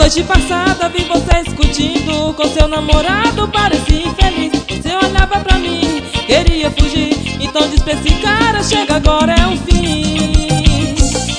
noite passada vi você discutindo com seu namorado, parecia infeliz. Você olhava pra mim, queria fugir, então diz pra esse cara, chega agora, é o fim.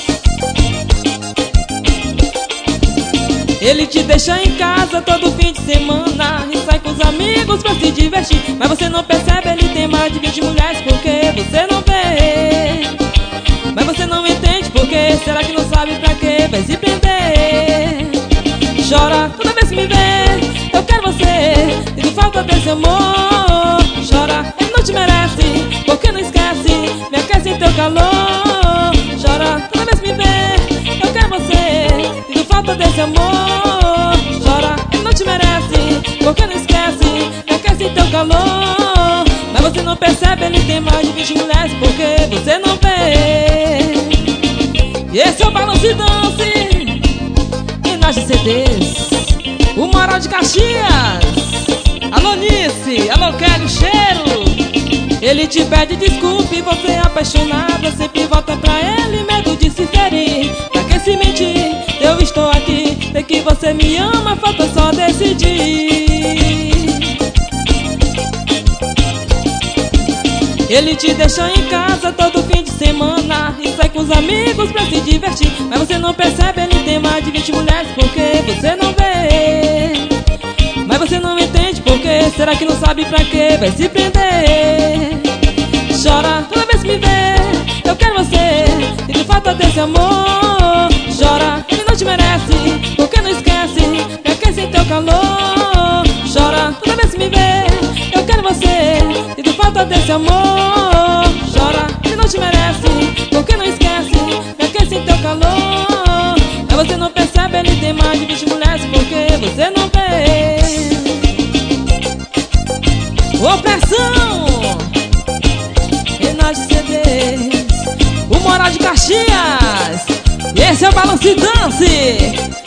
Ele te deixa em casa todo fim de semana e sai com os amigos pra se divertir, mas você não percebe, ele tem mais de 20 mulheres, porque você não vê. Mas você não entende porque, será que não sabe pra quê? Vai se prender. Chora toda vez que me vê, eu quero você, sinto falta desse amor. Chora, ele não te merece, porque não esquece, me aquece em teu calor. Chora toda vez que me vê, eu quero você, sinto falta desse amor. Chora, ele não te merece, porque não esquece, me aquece em teu calor. Mas você não percebe, ele tem mais de 20 mulheres, porque você não vê. E esse é o Balanço e Dance de CDs, o Moral de Caxias. Alô Nice, alô Kelly, cheiro. Ele te pede desculpa e você é apaixonada, sempre volta pra ele, medo de se ferir. Pra que se mentir? Eu estou aqui, sei que você me ama, falta só decidir. Ele te deixa em casa todo fim de semana e sai com os amigos pra se divertir, mas você não percebe, ele tem mais de 20 mulheres, porque você não vê. Mas você não entende porque, será que não sabe pra quê? Vai se prender. Chora toda vez que me vê, eu quero você, sinto falta desse amor. Chora, ele não te merece, porque não esquece, me aquece em teu calor. Chora toda vez que me vê, eu quero você, sinto falta desse amor. Chora, ele não te merece, porque não esquece, me aquece em teu calor. Mas você não percebe, ele tem mais de 20 mulheres, porque você não vê. Opressão! Renate CDs, o Moral de Caxias. E esse é o Balanço e Dance.